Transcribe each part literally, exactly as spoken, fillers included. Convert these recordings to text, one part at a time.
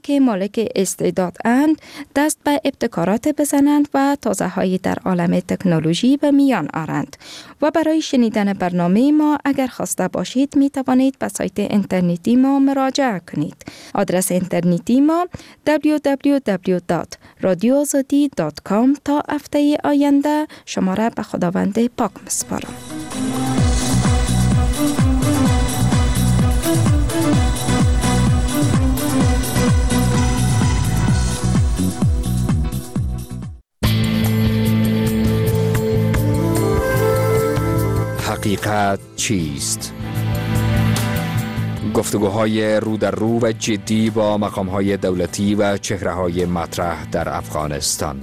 که مالک استعدادند دست به ابتکارات بزنند و تازه هایی در عالم تکنولوژی به میان آرند. و برای شنیدن برنامه ما اگر خواسته باشید می توانید به سایت اینترنتی ما مراجعه کنید. آدرس اینترنتی ما دبلیو دبلیو دبلیو دات رادیو آزادی دات کام. تا هفته آینده شما را به خداوند پاک می‌سپارم. حقیقت چیست؟ گفتگوهای رو در رو و جدی با مقام‌های دولتی و چهره‌های مطرح در افغانستان.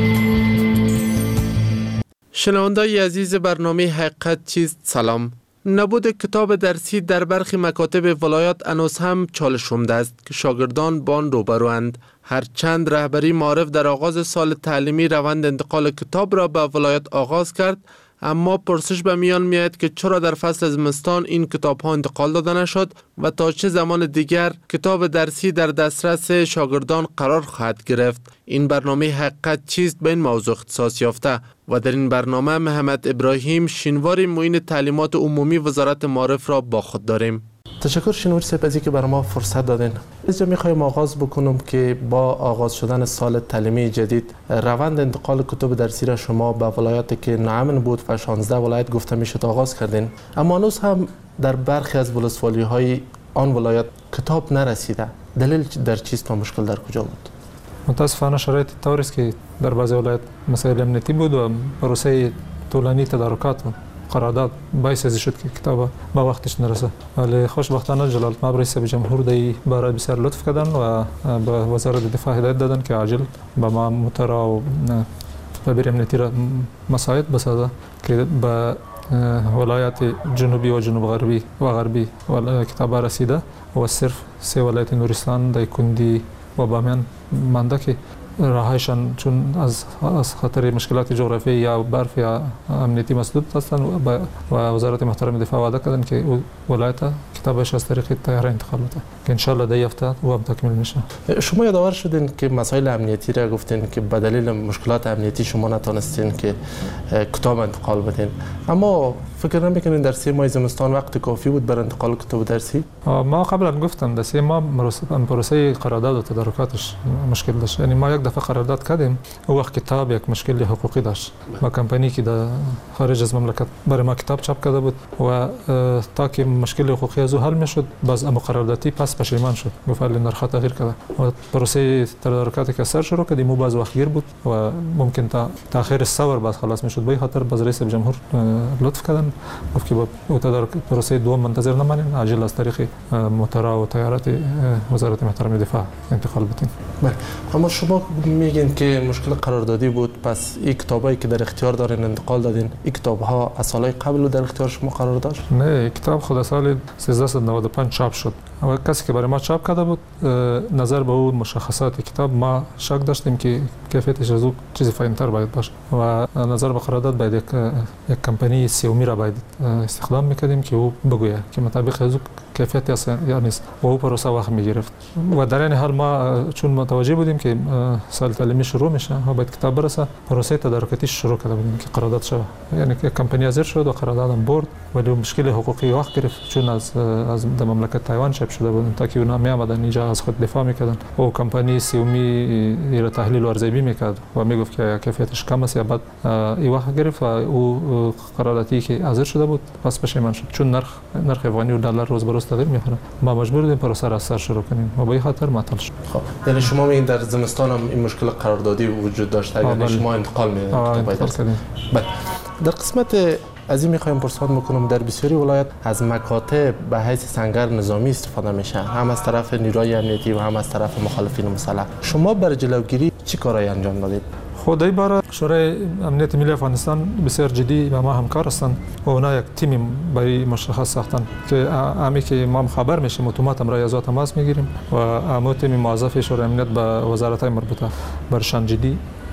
شنونده‌های عزیز برنامه حقیقت چیست، سلام. نبود کتاب درسی در برخی مکاتب ولایات هنوز هم چالش آمده است که شاگردان با آن روبروند. هرچند رهبری معارف در آغاز سال تعلیمی روند انتقال کتاب را به ولایت آغاز کرد، اما پرسش به میان میاد که چرا در فصل زمستان این کتاب ها انتقال داده نشد و تا چه زمان دیگر کتاب درسی در دسترس شاگردان قرار خواهد گرفت. این برنامه حقیقت چیست به این موضوع اختصاص یافته و در این برنامه محمد ابراهیم شینواری معین تعلیمات عمومی وزارت معارف را با خود داریم. تشکر شینواری صاحب از اینکه برای ما فرصت دادین. اینجا میخوایم آغاز بکنم که با آغاز شدن سال تعلیمی جدید روند انتقال کتب درسی را شما به ولایاتی که نامن بود و شانزده ولایت گفته میشد آغاز کردین، اما هنوز هم در برخی از ولسوالی های آن ولایت کتاب نرسیده. دلیل در چیست و مشکل در کجا بود؟ متاسفانه شرایط طوری است که در بعضی ولایت مسائل امنیتی بود و پروسه طولانی تدارکات قرارداد باعث از شد که کتاب به وقتش نرسه. ولی خوشبختانه جلالت مآب رئیس جمهور دی برای بسیار لطف کردن و به وزارت دفاع هدایت دادن که عاجل به ما موتورا و تدبیر امنیتی را مساعد بسازه که به ولایات جنوبی و جنوب غربی و غربی کتاب رسیده و صرف سه ولایت نورستان، دایکندی و بامیان مانده که راهایشان چون از از خطر مشکلات جغرافیایی یا برف یا امنیتی مسدود هستند و وزارت محترم دفاع وعده کردن که ولایت کتابش از طریق طیاره انتقال بده که ان شاء الله در هفته او هم تکمیل میشه. شما یادآور شدین که مسائل امنیتی را گفتین که به دلیل مشکلات امنیتی شما نتونستین که کتاب انتقال بدین، اما فکر نمیکنین در سه ماه زمستان وقت کافی بود برای انتقال کتاب درسی؟ ما قبلا گفتم در سه ماه پروسه قرارداد و تدارکاتش مشکل داشت. یعنی ما یک دفعه قرارداد کردیم، او وقت کتاب یک مشکل حقوقی داشت با کمپانی که در خارج از مملکت برای ما کتاب چاپ کرده بود و تا که مشکل حقوقی از او حل میشد باز اما قراردادی پس پشیمان شد، گفت ولی نرخ تغییر کرده و پروسه تدارکاتی که سر شروع کردیم او باز وقت گیر بود و ممکن تا تاخیر سوار باز خلاص میشد. به خاطر باز رئیس جمهور لطف کردن گفت که با تدارک پروسه دوم منتظر نمانید، عاجل از طریق موتورا و طیارات وزارت محترم دفاع انتقال بدین. بله، اما شما میگین که مشکل قراردادی بود، پس این کتابایی که در اختیار دارین انتقال دادین، این کتاب‌ها از سال‌های قبل در اختیار شما قرار داشت؟ نه، کتاب خود سال سیزده نود و پنج چاپ شد و کسی که برای ما چاپ کرده بود نظر به اون مشخصات کتاب ما شک داشتیم که کیفیتش از او چیزی فاین‌تر باید باشه و نظر به قرارداد باید یک یک کمپانی سیومی را باید استخدام میکردیم که او بگویه که مطابق از او کیفیت است یا نیست و او پروسه وقت میگرفت و در این حال ما چون متوجه بودیم که سال تعلیمی شروع میشه و باید کتاب برسه، پروسه تدارکاتی شروع کرده بودیم که قرارداد شد. یعنی که کمپانی حاضر شد و قرارداد هم برد ولی مشکل حقوقی وقت گرفت چون از از مملکت تایوان چاپ شده بود تا که اونا می آمدن اینجا از خود دفاع میکردن و کمپانی سیومی را تحلیل و ارزیابی میکرد و میگفت که کیفیتش کم است یا بعد این وقت گرفت و او قراردادی که حاضر شده بود پس پشیمان شد چون نرخ نرخ افغانی و دلار روز به روز تغییر میکنه. ما مجبور بودیم پروسه را از سر شروع کنیم و به این خاطر معطل شد. خب یعنی شما میگین در زمستان هم این مشکل قراردادی وجود داشت اگر شما انتقال میدادید؟ بله. در قسمت از این میخوایم پرسان بکنم در بسیاری ولایت از مکاتب به حیث سنگر نظامی استفاده میشه، هم از طرف نیروی امنیتی و هم از طرف مخالفین مسلح. شما برای جلوگیری چی کارایی انجام دادید؟ خود این بار شورای امنیت ملی افغانستان بسیار جدی با ما همکار هستند و اونا یک تیم برای مشخص ساختن که امی که ما خبر میشیم اتومات هم را از تماس میگیریم و امو تیم موظف شورای امنیت با وزارت‌های مربوطه برشان جدی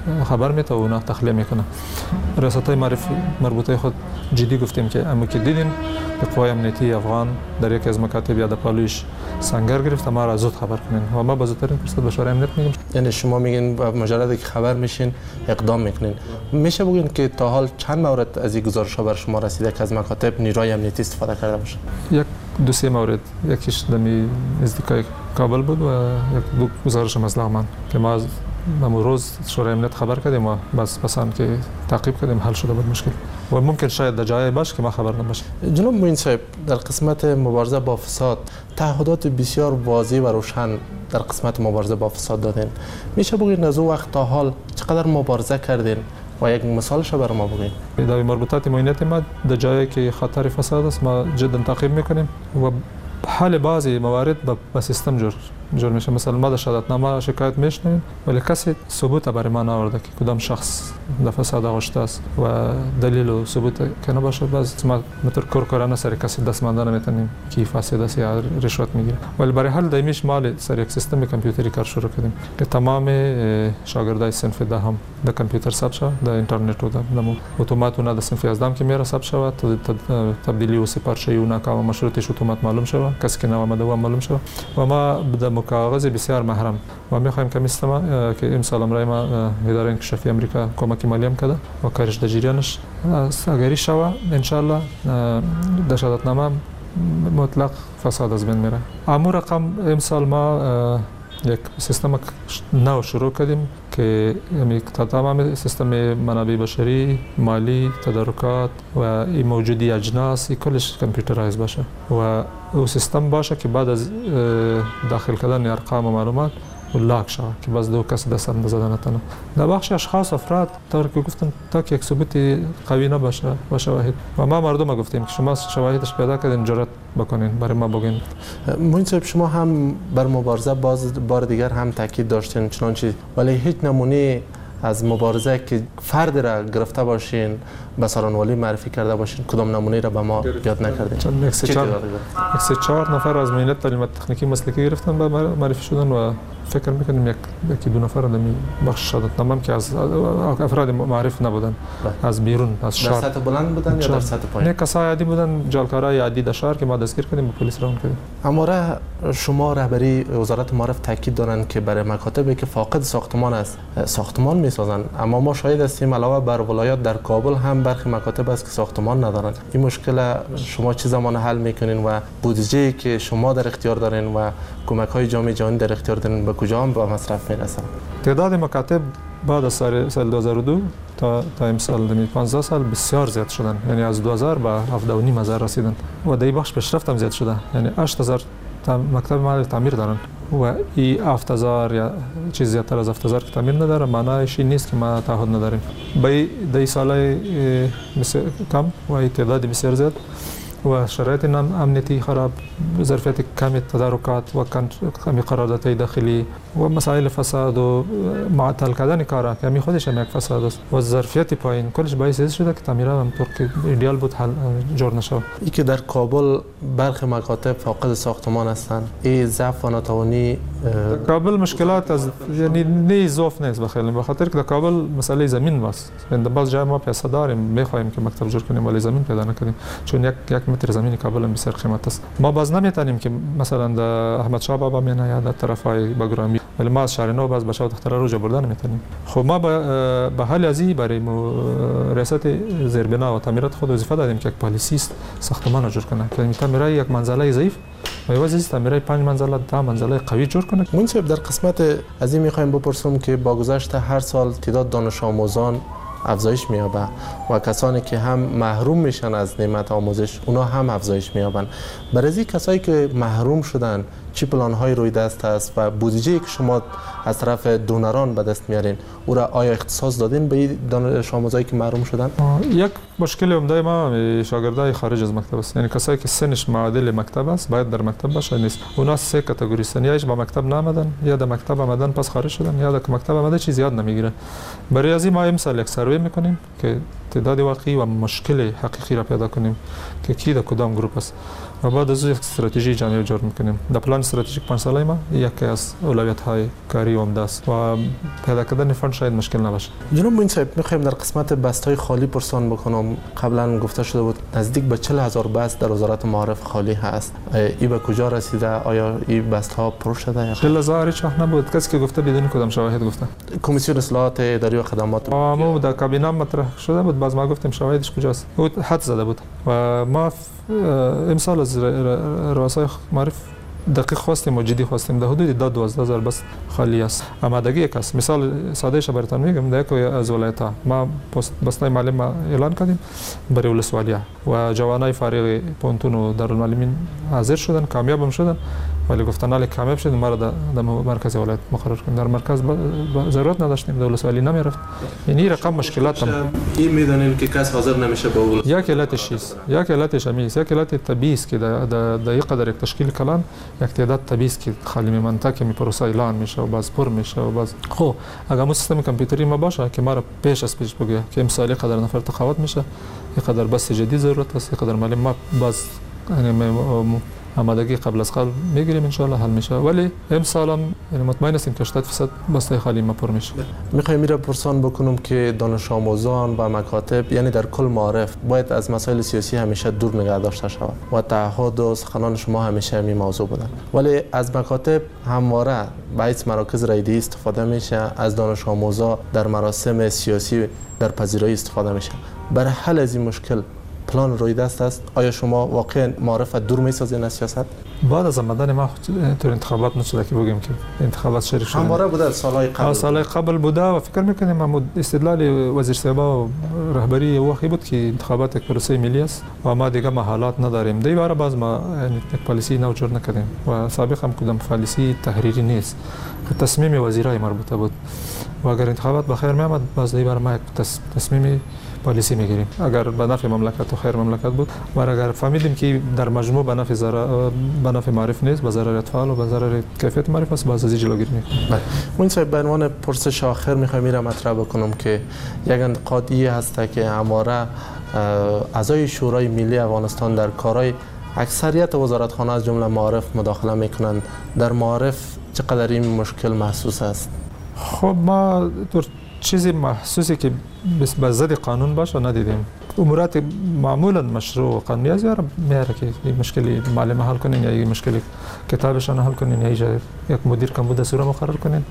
خبر میده و اونا تخلیه میکنه. ریاست‌های معرفی مربوطه خود جدی گفتیم که اما که دیدین قوای امنیتی افغان در یکی از مکاتب یا پالوش سنگر گرفت، ما را زود خبر کنین و ما با زودترین فرصت به شورای امنیت میگیم. یعنی شما میگین با مجرد که خبر میشین اقدام میکنین. میشه بگین که تا حال چند مورد از این گزارش ها بر شما رسیده که از مکاتب نیروی امنیتی استفاده کرده باشه؟ یک دو سه مورد، یکیش دمی نزدیکای کابل بود و یک دو گزارش از لغمان که ما از امروز روز شورای امنیت خبر کردیم و بس پسند که تعقیب کردیم حل شده بود مشکل و ممکن شاید در جای باشه که ما خبر نباشه. جناب معین صاحب، در قسمت مبارزه با فساد تعهدات بسیار واضح و روشن در قسمت مبارزه با فساد دادین. میشه بگید از اون وقت تا حال چقدر مبارزه کردین و یک مثالش برای ما بگین؟ اداره مربوطات معینیت ما در جایی که خطر فساد است ما جدا تعقیب میکنیم و حل بعضی موارد با سیستم جور جور میشه. مثلا ما در شهادتنامه شکایت میشنویم ولی کسی ثبوت برای ما نآورده که کدام شخص در فساد آغشته است و دلیل و ثبوت که نباشه، باز ما متر کورکورانه سر کسی دست مانده نمیتونیم که فاسد است یا رشوت میگیره. ولی برای حل دایمیش مال سر یک سیستم کامپیوتری کار شروع کردیم که تمام شاگردای صنف دهم در کامپیوتر ثبت شود، در اینترنت و در اتومات و در صنف یازدهم که میره ثبت شود، تبدیلی و سپارشی و ناکام مشروطش اتومات معلوم شود، کسی که نامده و معلوم شود و ما در کاغذ بسیار محرم و میخوایم که مثل که امسال امرای ما اداره انکشافی امریکا کمک مالی هم کرده و کارش در جریانش اگری شود ان شاء الله در شهادتنامه مطلق فساد از بین میره. اما رقم امسال ما یک سیستم نو شروع کردیم که تمام سیستم منابع بشری، مالی، تدارکات و این موجودی اجناس این کلش کامپیوترایز باشه و او سیستم باشه که بعد از داخل کردن ارقام و معلومات و لاک شود که باز دو کس دست اندازه نتونه. در بخش اشخاص افراد تا که گفتن تا که یک ثبوت قوی نباشه و شواهد و ما مردم گفتیم که شما شواهدش پیدا کردین جرأت بکنین برای ما بگین. معین صاحب، شما هم بر مبارزه باز بار دیگر هم تاکید داشتین چنانچه ولی هیچ نمونه از مبارزه که فرد را گرفته باشین به سارانوالی معرفی کرده باشین کدام نمونه را به ما یاد نکردین؟ یک سه چهار نفر از معینت تعلیمات تکنیکی مسلکی گرفتن به معرفی شدن و فکر میکنیم یک یکی دو نفر در بخش شهادتنامه که از افراد معرف نبودن از بیرون از شهر. در سطح بلند بودن یا در سطح پایین؟ نه، کسای عادی بودن، جالکارای عادی در شهر که ما دستگیر کردیم و پلیس روان کردیم. اما شما رهبری وزارت معارف تاکید دارند که برای مکاتبی که فاقد ساختمان است ساختمان میسازند، اما ما شاهد هستیم علاوه بر ولایات در کابل هم برخی مکاتب است که ساختمان ندارند. این مشکل شما چه زمان حل میکنین و بودجه‌ای که شما در اختیار دارین و کمک‌های جامعه جهانی در اختیار دارین به کجا هم به مصرف میرسن؟ تعداد مکاتب بعد از سال دو هزار و دو تا تا امسال پانزده سال بسیار زیاد شدن، یعنی از دو هزار به هفده و نیم هزار رسیدن و در این بخش پیشرفت هم زیاد شده، یعنی هشت هزار مکتب محل تعمیر دارن و این هفت هزار یا چیز زیادتر از هفت هزار که تعمیر نداره معنیش این نیست که ما تعهد نداریم. به این سالهای کم و این تعداد بسیار زیاد و شرایط امنیتی خراب، ظرفیت کمی تدارکات و کمی قراردادهای داخلی و مسائل فساد و معطل کردن کارا که می خودش هم یک فساد است و ظرفیت پایین کلش باعث شده که تعمیرات هم طور که ایدئال بود حل جور نشود. ای که در کابل برخی مکاتب فاقد ساختمان هستند، این ضعف و ناتوانی کابل مشکلات از یعنی نه ضعف نیست بخیل، به خاطر که در کابل مسئله زمین است. در بعض جای ما پیسه داریم میخوایم که مکتب جور کنیم ولی زمین پیدا نکنیم، چون یک یک متر زمین کابل هم بسیار قیمت است. ما باز نمیتونیم که مثلا در احمد شاه بابا مینا یا در طرفای بگرامی ولی ما از شهر نو باز به شاه دختر روج بردن نمیتونیم. خب ما به حال ازی برای ریاست زیربنا و تعمیرات خود وظیفه دادیم که یک پالیسی است ساختمان جور کنه که تعمیرای یک منزله ضعیف و واسه تعمیرای پنج منزله ده منزله قوی جور کنه. منصف در قسمت از این میخوایم بپرسم که با گذشت هر سال تعداد دانش آموزان افزایش می‌یابد و کسانی که هم محروم میشن از نعمت آموزش اونا هم افزایش می‌یابند. برای این کسایی که محروم شدن چی پلان‌های روی دست است و بودجه‌ای که شما از طرف دونران به دست میارین او را آیا اختصاص دادین به دانش آموزایی که محروم شدن؟ یک مشکل عمده ما شاگردای خارج از مکتب است، یعنی کسایی که سنش معادل مکتب است باید در مکتب باشه نیست. اونا سه کاتگوری هستن، یا با مکتب نآمدن یا در مکتب آمدن پس خارج شدن یا در مکتب آمده چیز یاد نمیگیره. برای از این ما امسال یک سروی میکنیم که تعداد واقعی و مشکل حقیقی را پیدا کنیم که کی در کدام گروه است و بعد از یک استراتژی جامع جور میکنیم. در پلان استراتژیک پنج ساله ما یکی از اولویت‌های کاری و عمده است و پیدا کردن فند شاید مشکل نباشه. جناب معین صاحب، می‌خوایم در قسمت بست‌های خالی پرسان بکنم. قبلا گفته شده بود نزدیک به چهل هزار بست در وزارت معارف خالی هست. این به کجا رسیده؟ آیا این بست‌ها پر شده یا چهل هزار هیچ وقت نبود. کسی که گفته بدون کدام شواهد گفته. کمیسیون اصلاحات اداری و خدمات ما در کابینه مطرح شده بود، باز ما گفتیم شواهدش کجاست. بود حد زده بود و ما امسال از رؤسای معارف دقیق خواستیم و جدی خواستیم در حدود ده دوازده هزار بس خالی است. آمادگی یک است. مثال سادهش براتون میگم، در یک از ولایت‌ها ما بستای معلم اعلان کردیم برای ولسوالی‌ها و جوانای فارغ پونتون و دارالمعلمین حاضر شدن، کامیاب هم شدن، ولی گفتن حالا کامیاب شدیم ما را در مرکز ولایت مقرر کنیم. در مرکز ضرورت نداشتیم، در ولسوالی نمیرفت. یعنی رقم مشکلات هم این میدونیم که کس حاضر نمیشه به اول. یک علتش چیست؟ یک علتش همیست، یک علت طبیعی است که در در یک قدر یک تشکیل کلان یک تعداد طبیعی است که خالی می منطقه می پروسه اعلان میشه و باز پر میشه و باز خب اگر مو سیستم کامپیوتری ما باشه که ما را پیش از پیش بگه که امسال قدر نفر تقاوت میشه، یک قدر بس جدید ضرورت است، یک قدر معلم ما باز یعنی آمادگی قبل از قبل میگیریم ان شاء الله حل میشه، ولی امسال هم یعنی مطمئن هستیم که هشتاد درصد بسته خالی ما پر میشه. میخوایم میره پرسان بکنم که دانش آموزان و مکاتب یعنی در کل معارف باید از مسائل سیاسی همیشه دور نگه داشته شود و تعهد و سخنان شما همیشه همین موضوع بودن، ولی از مکاتب همواره باید مراکز رایدی استفاده میشه، از دانش آموزا در مراسم سیاسی در پذیرایی استفاده میشه. برای حل از این مشکل پلان روی دست است؟ آیا شما واقعا معرفت دور میسازین از سیاست؟ بعد از آمدن ما تو انتخابات نشده که بگیم که انتخابات شریک شده. همواره بوده سالهای قبل. سالهای قبل بوده و فکر میکنیم ما استدلال وزیر صاحب و رهبری وقتی بود که انتخابات یک پروسه ملی است و ما دیگه محالات نداریم. دی بار باز ما یک پالیسی نو جور نکردیم و سابق هم کدام پالیسی تحریری نیست. تصمیم وزیرای مربوطه بود و اگر انتخابات بخیر میامد باز دی بار ما یک تصمیم پالیسی میگیریم. اگر به نفع مملکت و خیر مملکت بود و اگر فهمیدیم که در مجموع به نفع ضرر به نفع معرف نیست، به ضرر اطفال و به ضرر کیفیت معرف است، باز از جلوگیری میکنیم. بله. من صاحب به عنوان پرسش آخر میخوام میرم مطرح بکنم که یک انتقادی هست که همواره اعضای شورای ملی افغانستان در کارهای اکثریت وزارتخانه از جمله معارف مداخله میکنند. در معارف چقدر این مشکل محسوس است؟ خب ما چیزی محسوسی که به ضد قانون باشه ندیدیم. امورات معمولا مشروع و قانونی از یار میاره که این مشکلی معلم حل کنین یا این مشکلی کتابشان حل کنین یا یک مدیر کم بوده سوره مقرر کنین.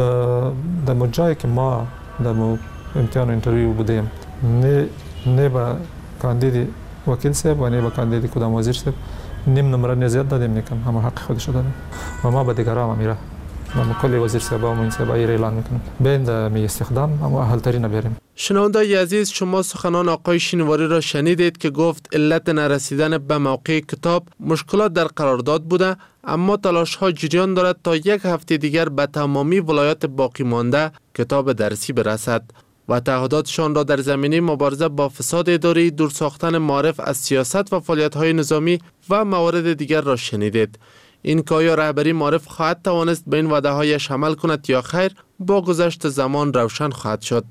در مجایی که ما در امتحان و انترویو بودیم نه نه با کاندید وکیل صاحب و نه با کاندید کدام وزیر صاحب نیم نمره نزیاد دادیم نکم، همه حق خودش دادیم و ما به دیگران هم میره ما کلی وزیر صاحب و معین صاحب اعلان میکنیم بین می استخدام اما اهل ترین بیاریم. شنوندای عزیز، شما سخنان آقای شینواری را شنیدید که گفت علت نرسیدن به موقع کتاب مشکلات در قرارداد بوده، اما تلاش ها جریان دارد تا یک هفته دیگر به تمامی ولایات باقی مانده کتاب درسی برسد و تعهداتشان را در زمینه مبارزه با فساد اداری، دور ساختن معارف از سیاست و فعالیت های نظامی و موارد دیگر را شنیدید. این که آیا رهبری معارف خواهد توانست به این وعده هایش عمل کند یا خیر، با گذشت زمان روشن خواهد شد.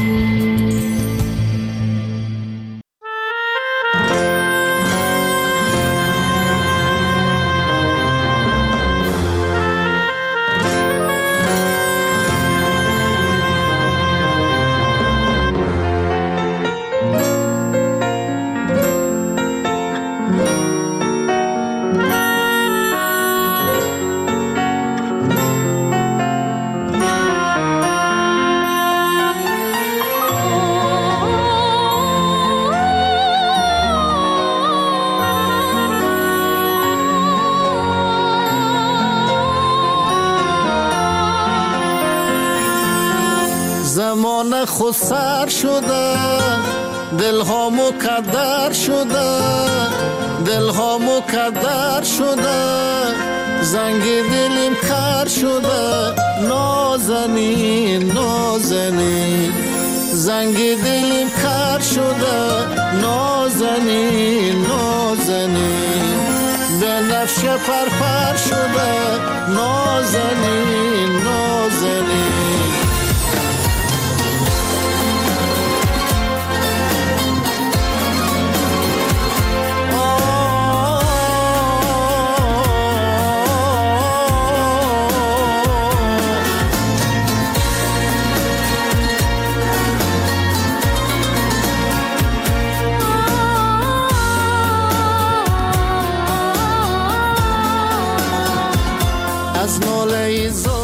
زمان خود سر شده، دل ها مکدر شده، دل ها مکدر شده، زنگ دلیم خر شده، نازنین نازنین، زنگ دلیم خر شده، نازنین نازنین، به نفش پرپر شده، نازنین